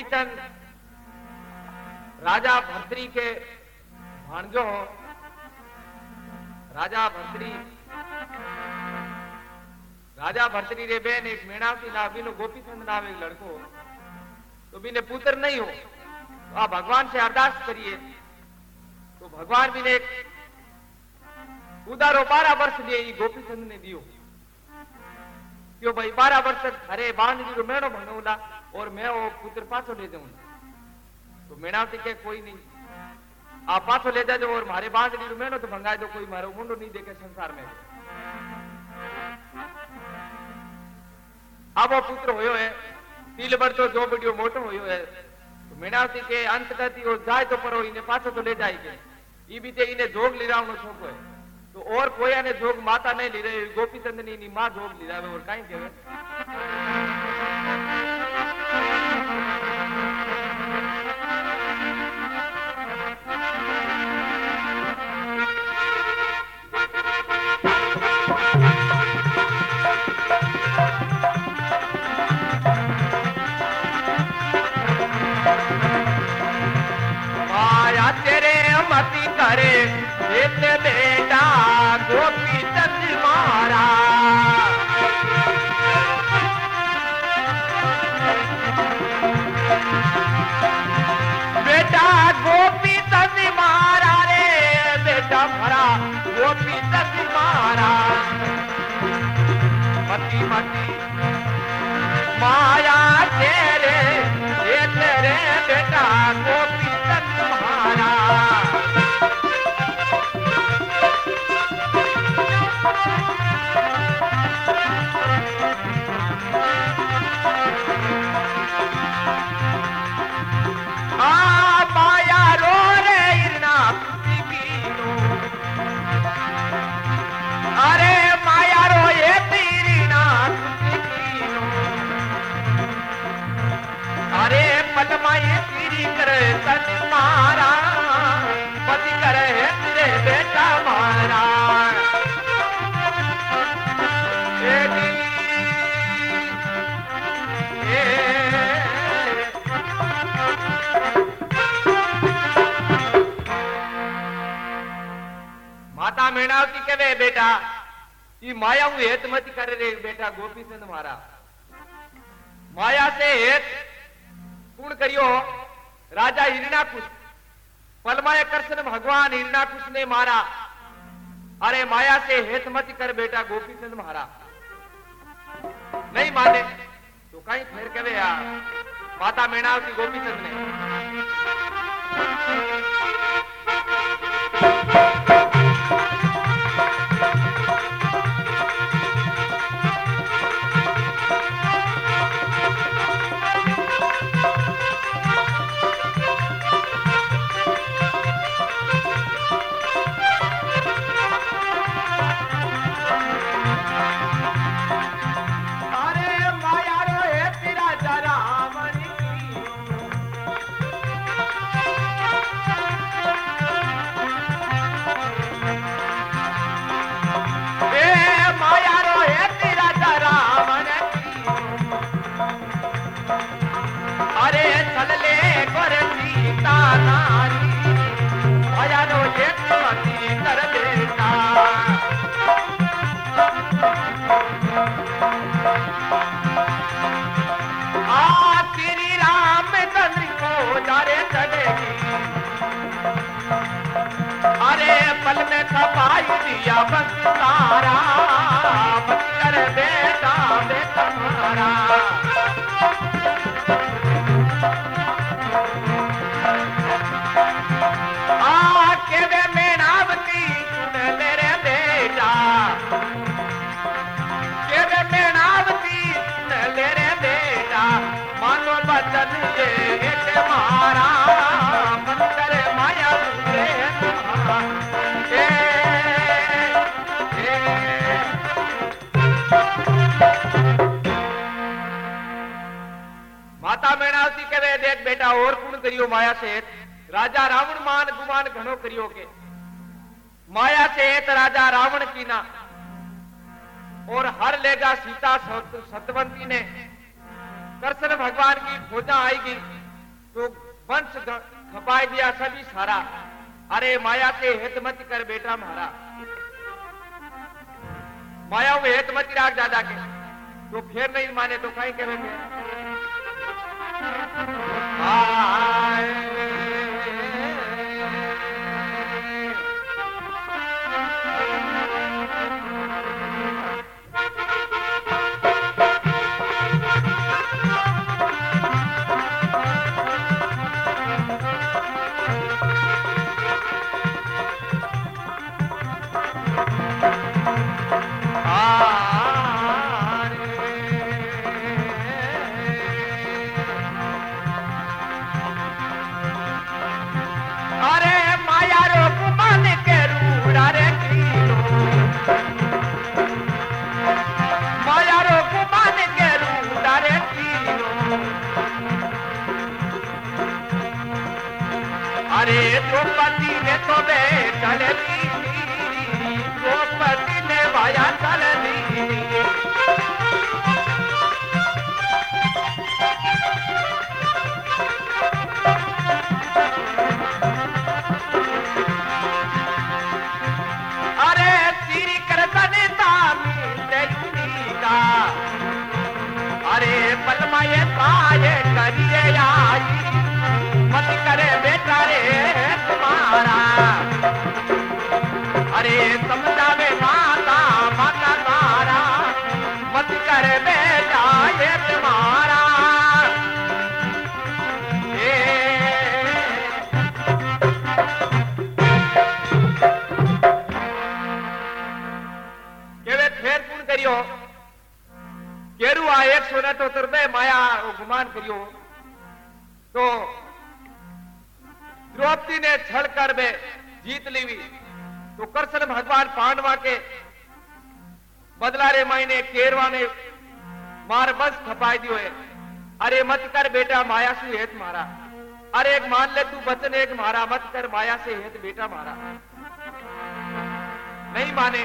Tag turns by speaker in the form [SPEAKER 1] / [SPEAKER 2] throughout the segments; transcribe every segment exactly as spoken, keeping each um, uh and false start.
[SPEAKER 1] गोपीचंद राजा भर्तरी के भांजो हो। राजा भर्तरी राजा भर्तरी रे बेन एक मेणावती ना बीनो गोपीचंद नाम एक लड़को तो बीने पुत्र नहीं हो तो आप भगवान से अरदास करिए। तो भगवान भी ने एक उदारो बारह वर्ष दिए गोपीचंद ने दियो क्यों भाई बारह वर्ष तक हरे बांध जी मेणो भंगूला और मैं वो पुत्र पाछो ले जाऊंगा। तो मेणावती के कोई नहीं आप पाछो ले जाओ और मारे बांध जी मेणो तो भंगाए दो कोई मारो मुंडो नहीं देखे संसार में। अब वो पुत्र होयो है तील भर तो जो वीडियो मोटो होयो है तो मेणावती के अंत करती वो जाए तो परो इन्हें पाछो तो ले जाएंगे ये भी ते इन्हें जोग लिरावनो शौक है तो और कोई ने जोग माता नहीं ली रहे गोपीचंद ने नी मां जोग ली रहे और कहीं केवे माया तेरे मती करे बेटे बेटा गोपीचंद मारा बेटा गोपीचंद मारा रे बेटा भरा गोपीचंद मारा मती मती माया तेरे तेरे बेटा गोपीचंद मारा मारा पति करे तेरे बेटा मारा माता मेणावती कहे बेटा ये माया हूं हेत मत करे रे बेटा गोपीचंद मारा माया से हेत पूर्ण करियो। राजा हिरण्याकुश पलमाए कृष्ण भगवान हिरण्याकुश ने मारा अरे माया से हेत मत कर बेटा गोपीचंद मारा नहीं माने तो कहीं फिर कहे यार माता मेणावती गोपीचंद ने पल में खपाई दिया बस तारा बस कर बेटा बेटा मारा आके वे मेणावती सुन ले रे बेटा के वे मेणावती सुन ले रे बेटा मानो बचन ये एक मारा बस कर माया तुझे माता मेणावती कहे देख बेटा और पूर्ण करियो माया से राजा रावण मान गुमान घणो करियो के माया से राजा रावण की ना और हर लेगा सीता सतवंती ने कृष्ण भगवान की खोजा आएगी तो वंश खपाई दिया सभी सारा। अरे माया से हित मत कर बेटा मारा, माया में हित मत राख दादा के। तो फिर नहीं माने तो कहीं कहे द्रौपदी ने तो बे चल दी, द्रौपदी ने भाया चल दी। अरे श्री कृष्ण का अरे पलमाए पाए करिए आई, मत करे बेटा रे तुम्हारा। अरे समझावे माता माता तारा, मत करे बेटा ये तुम्हारा। केवे फेर पूर्ण करियो, केरू आ एक सोना तो तुरबे माया गुमान करियो। तो द्रौपदी ने छल कर बे जीत ली। तो कृष्ण भगवान पांडवा के बदला रे मायने केरवा ने मार बस खपाई दियो है। अरे मत कर बेटा माया से हेत मारा, अरे एक मान ले तू वचन एक मारा, मत कर माया से हेत बेटा मारा। नहीं माने।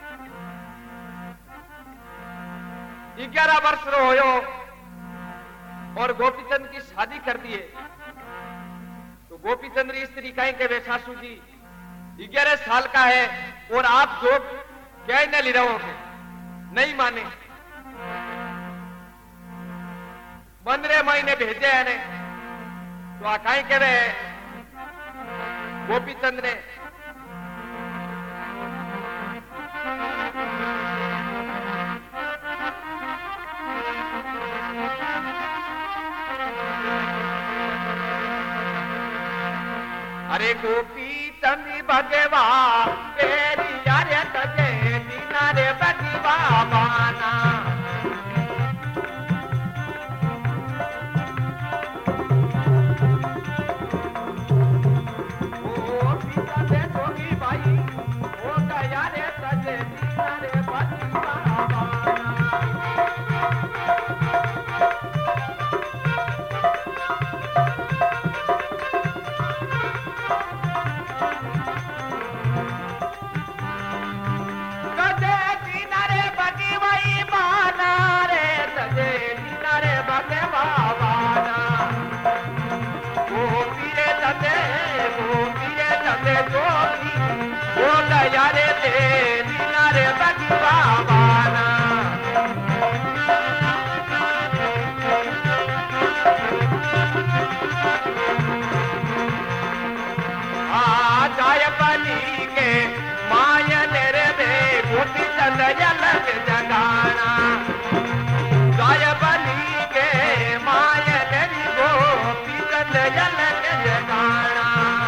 [SPEAKER 1] ग्यारह वर्ष रो होयो और गोपीचंद की शादी कर दिए। तो गोपीचंद स्त्री कहीं के वे सासू जी ग्यारह साल का है और आप जो क्या न ले रहोगे, नहीं माने। पंद्रह महीने भेजे है ने, तो आ कहीं के वे गोपीचंद ने अरे गोपी चंदी भगवा तेरी यारे तजे दीना रे भगवा बाना। गोपी चंदे जोगी भाई ओ गया रे तजे दीना रे भगवा बाना। यारे ते दीनारे भगवा बाना। आ जाय बनी के मायन रे बे गोपी चंद जलक जगाना। जाय बनी के मायन रे गोपी चंद जलक जगाना।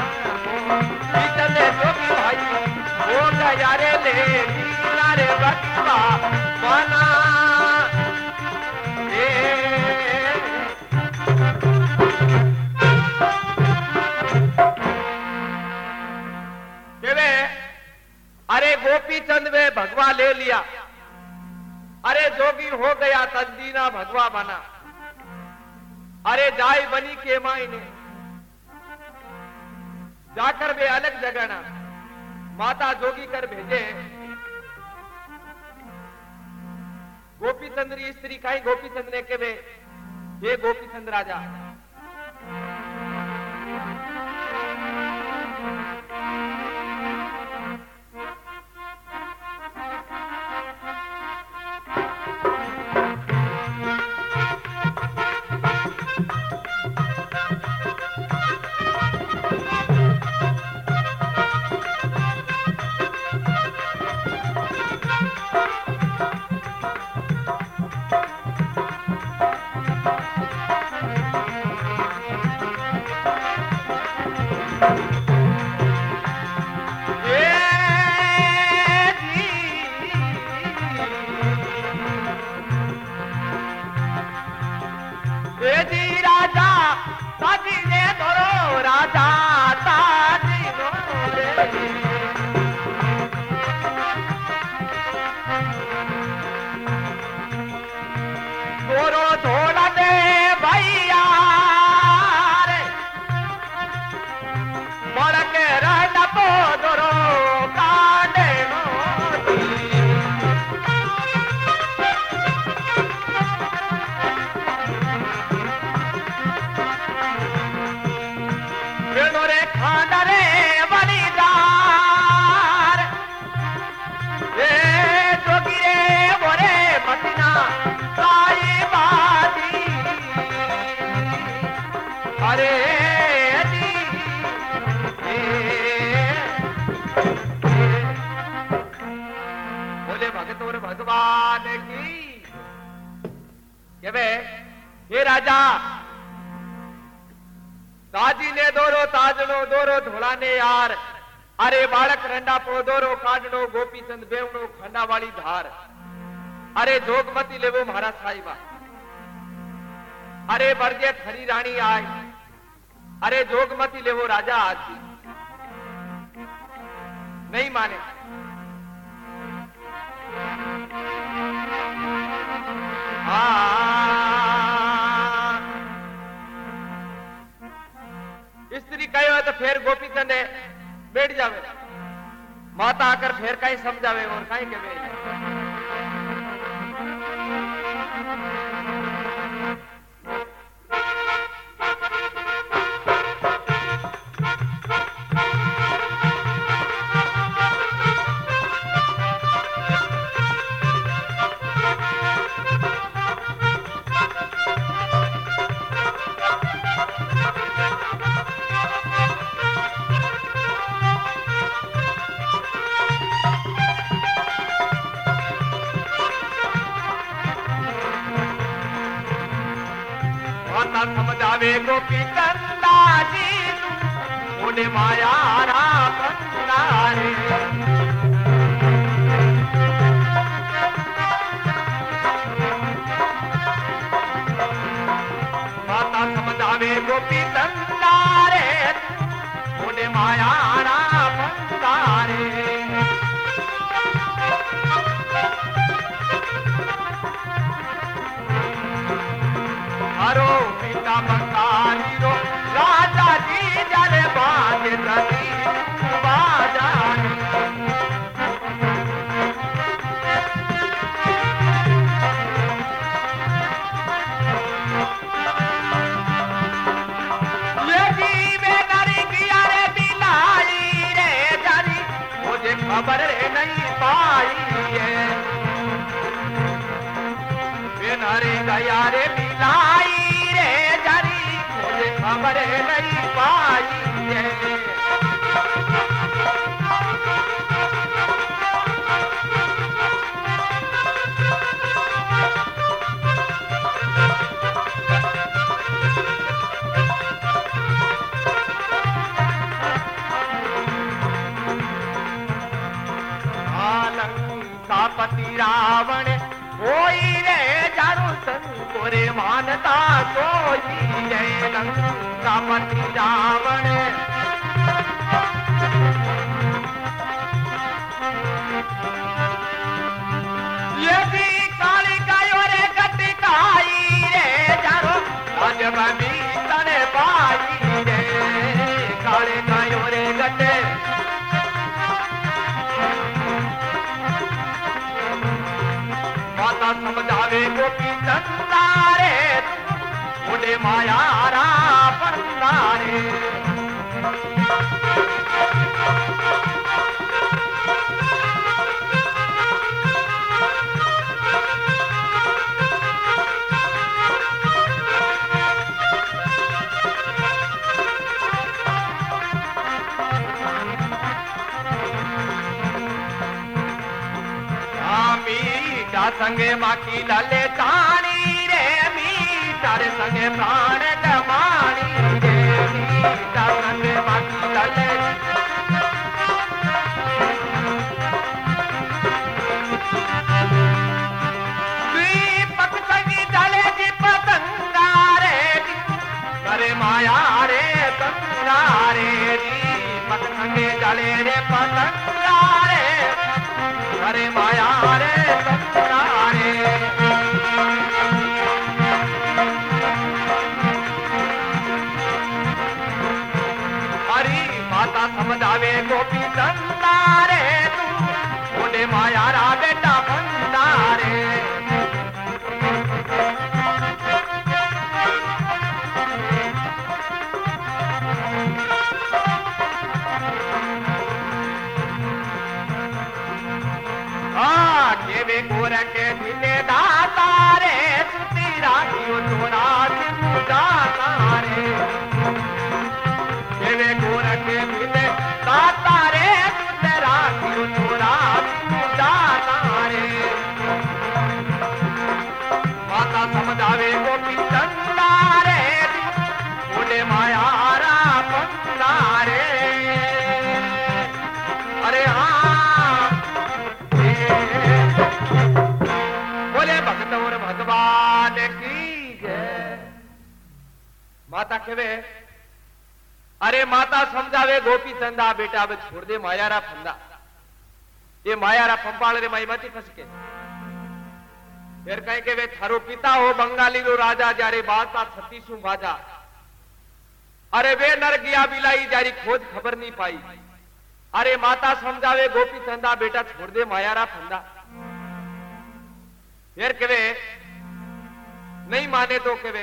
[SPEAKER 1] जोगी भाई ओ गया रे ले दीना रे भगवा बाना। अरे गोपी चंद वे भगवा ले लिया, अरे जोगी हो गया तदीना भगवा बना। अरे जाय बनी के मायने जाकर वे अलग जगह माता जोगी कर भेजे। गोपीचंद स्त्री कहीं गोपीचंद ने के वे ये गोपीचंद राजा लाल की के वे हे राजा ताजी ने दोरो ताजनो दोरो धोलाने यार अरे बालक रंडा पो दोरो काडनो गोपीचंद बेवनो खंडा वाली धार अरे जोगमती लेवो महाराज साहिबा अरे बरजे हरी रानी आय अरे जोगमती लेवो राजा आज नहीं माने स्त्री कहो तो फिर गोपीचंद बैठ जावे माता आकर फिर कहीं समझावे और कहीं के समझावे गोपी कंदा जी ओने माया रा कंदारे माता समझावे गोपी कंदारे ओने माया रा कंदारे हरो बंगाली रो राजा जी जले बाजे सती बाजानी ये जीवे नरी किया रे बिलाई रे जानी मुझे खबर नहीं पाई है बेनारे गया रे बिलाई खबर नहीं पाई है पति रावण कोई रे जारू संकोरे मानता कोई जय लंका पति रावण यदि काली गायो रे गटकाई रे जारो आज बमी तने पाई रे काली गायो रे गटे माता समझावे गोपी चंदारे उड़े माया रा पंदारे संगे माकी लाले तानी रे मीठा रे संगे प्राण जमानी रे मीठा संगे माकी लाले दीपक संगी डाले जी पतंगा रे करे माया रे तंगा रे दीपक संगे डाले रे पतंगा रे करे माया रे समझावे गोपी चंदारे तू ओने माया रा बेटा बंदारे हाँ केवे गोर के दिले दातारे सुती राखियो तोरा सिंधु जातारे केवे गोर के दिले दातारे सुते राखियो तोरा सिंधु जातारे भगवान की जय। माता कहे अरे माता समझावे गोपी चंदा बेटा अब छोड़ दे मायारा फंदा, ये मायारा पंपाल रे माई मती फसके। फिर कहे के वे थारो पिता हो बंगाली रो राजा जारे बाता छत्तीसू बाजा, अरे वे नर गया बिलाई जारी खोज खबर नहीं पाई। अरे माता समझावे गोपी चंदा बेटा छोड़ दे मायारा फंदा। फिर कहे नहीं माने तो कहे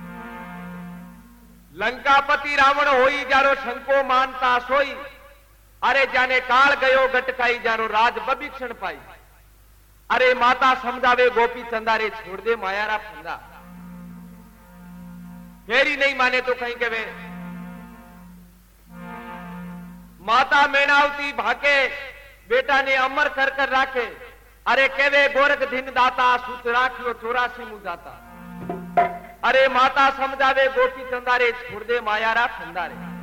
[SPEAKER 1] लंकापति रावण होई जारो शंको मानता सोई, अरे जाने काल गयो गटकाई जारो राज बभीक्षण पाई। अरे माता समझावे गोपी चंदा रे छोड़ दे मायारा फंदा। फेरी नहीं माने तो कहीं कहे माता मेणावती भाके बेटा ने अमर कर कर राखे। अरे केवे गोरख दिन दाता सुत राखियो चौरासी मुंह जाता। अरे माता समझावे गोपी चंदा रे छोड़ दे मायारा फंदा रे।